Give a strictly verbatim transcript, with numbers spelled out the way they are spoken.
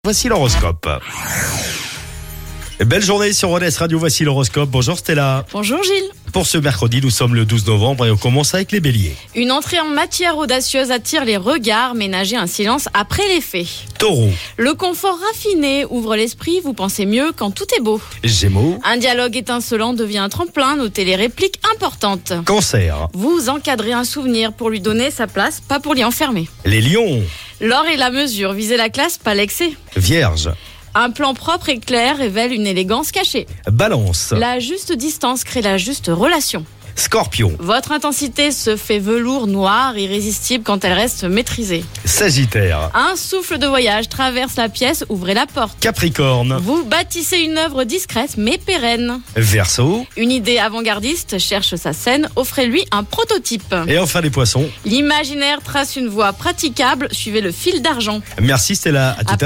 Voici l'horoscope. Belle journée sur Rodez Radio, voici l'horoscope. Bonjour Stella. Bonjour Gilles. Pour ce mercredi, nous sommes le douze novembre et on commence avec les béliers. Une entrée en matière audacieuse attire les regards, ménagez un silence après les faits. Taureau. Le confort raffiné ouvre l'esprit, vous pensez mieux quand tout est beau. Gémeaux. Un dialogue étincelant devient un tremplin, notez les répliques importantes. Cancer. Vous encadrez un souvenir pour lui donner sa place, pas pour l'y enfermer. Les lions. L'or et la mesure, visez la classe, pas l'excès. Vierge. Un plan propre et clair révèle une élégance cachée. Balance. La juste distance crée la juste relation. Scorpion. Votre intensité se fait velours noir, irrésistible quand elle reste maîtrisée. Sagittaire. Un souffle de voyage traverse la pièce, ouvrez la porte. Capricorne. Vous bâtissez une œuvre discrète mais pérenne. Verseau. Une idée avant-gardiste cherche sa scène, offrez-lui un prototype. Et enfin les poissons. L'imaginaire trace une voie praticable, suivez le fil d'argent. Merci Stella, à tout à l'heure.